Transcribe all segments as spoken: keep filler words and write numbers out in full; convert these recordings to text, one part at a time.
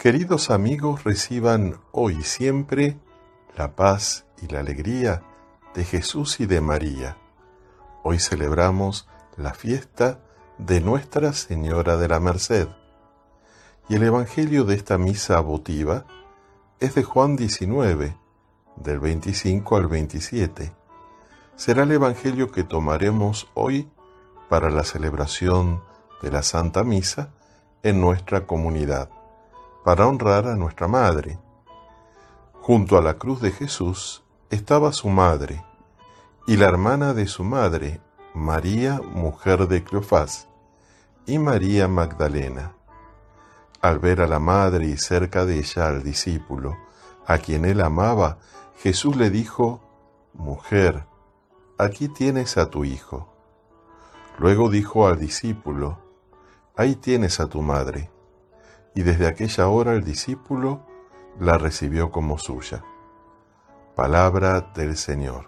Queridos amigos, reciban hoy y siempre la paz y la alegría de Jesús y de María. Hoy celebramos la fiesta de Nuestra Señora de la Merced. Y el Evangelio de esta misa votiva es de Juan diecinueve, del veinticinco al veintisiete. Será el Evangelio que tomaremos hoy para la celebración de la Santa Misa en nuestra comunidad, para honrar a nuestra Madre. Junto a la cruz de Jesús estaba su madre y la hermana de su madre, María, mujer de Cleofás, y María Magdalena. Al ver a la madre y cerca de ella al discípulo, a quien él amaba, Jesús le dijo: «Mujer, aquí tienes a tu hijo». Luego dijo al discípulo: «Ahí tienes a tu madre». Y desde aquella hora el discípulo la recibió como suya. Palabra del Señor.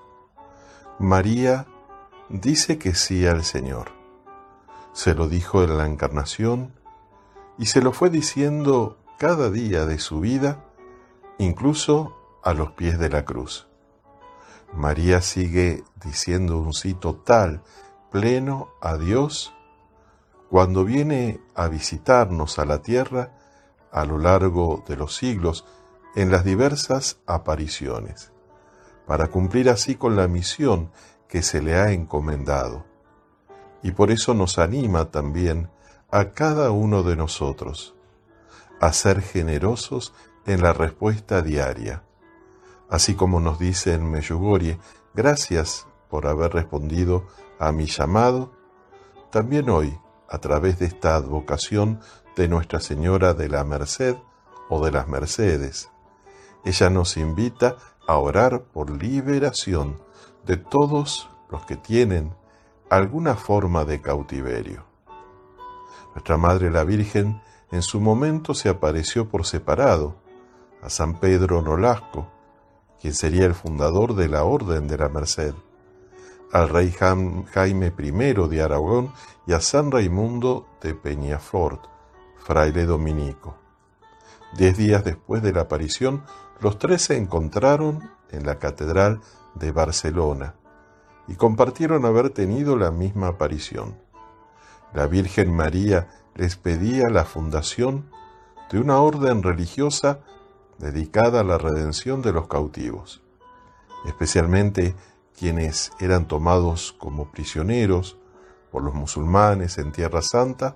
María dice que sí al Señor. Se lo dijo en la Encarnación y se lo fue diciendo cada día de su vida, incluso a los pies de la cruz. María sigue diciendo un sí total, pleno a Dios, cuando viene a visitarnos a la tierra a lo largo de los siglos en las diversas apariciones, para cumplir así con la misión que se le ha encomendado. Y por eso nos anima también a cada uno de nosotros a ser generosos en la respuesta diaria. Así como nos dice en Medjugorje: gracias por haber respondido a mi llamado, también hoy, a través de esta advocación de Nuestra Señora de la Merced o de las Mercedes, ella nos invita a orar por liberación de todos los que tienen alguna forma de cautiverio. Nuestra Madre la Virgen en su momento se apareció por separado a San Pedro Nolasco, quien sería el fundador de la Orden de la Merced, al rey Jaime primero de Aragón y a San Raimundo de Peñafort, fraile dominico. Diez días después de la aparición, los tres se encontraron en la Catedral de Barcelona y compartieron haber tenido la misma aparición. La Virgen María les pedía la fundación de una orden religiosa dedicada a la redención de los cautivos, especialmente quienes eran tomados como prisioneros por los musulmanes en Tierra Santa.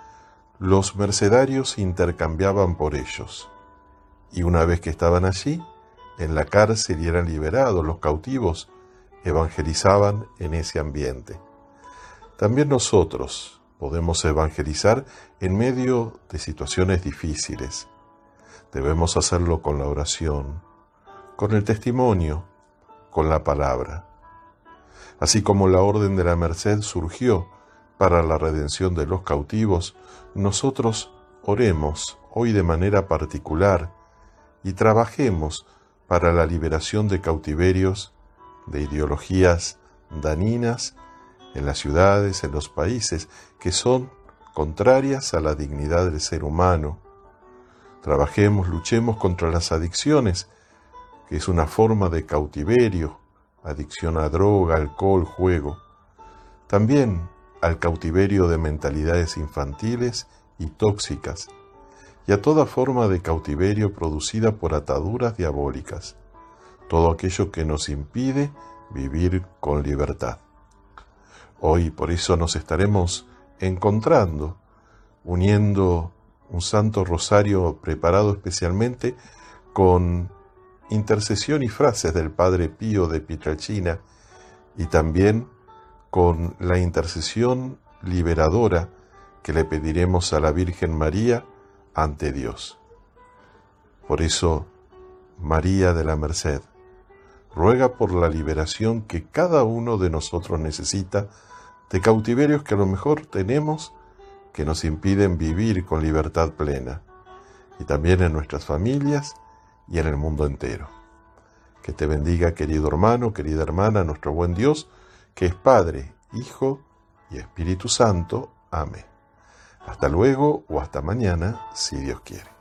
Los mercedarios se intercambiaban por ellos, y una vez que estaban allí, en la cárcel y eran liberados, los cautivos evangelizaban en ese ambiente. También nosotros podemos evangelizar en medio de situaciones difíciles. Debemos hacerlo con la oración, con el testimonio, con la palabra. Así como la Orden de la Merced surgió para la redención de los cautivos, nosotros oremos hoy de manera particular y trabajemos para la liberación de cautiverios, de ideologías dañinas en las ciudades, en los países, que son contrarias a la dignidad del ser humano. Trabajemos, luchemos contra las adicciones, que es una forma de cautiverio, adicción a droga, alcohol, juego. También al cautiverio de mentalidades infantiles y tóxicas, y a toda forma de cautiverio producida por ataduras diabólicas, todo aquello que nos impide vivir con libertad. Hoy por eso nos estaremos encontrando, uniendo un Santo Rosario preparado especialmente con intercesión y frases del Padre Pío de Pietrelcina, y también con la intercesión liberadora que le pediremos a la Virgen María ante Dios. Por eso, María de la Merced, ruega por la liberación que cada uno de nosotros necesita de cautiverios que a lo mejor tenemos que nos impiden vivir con libertad plena, y también en nuestras familias y en el mundo entero. Que te bendiga, querido hermano, querida hermana, nuestro buen Dios, que es Padre, Hijo y Espíritu Santo. Amén. Hasta luego o hasta mañana, si Dios quiere.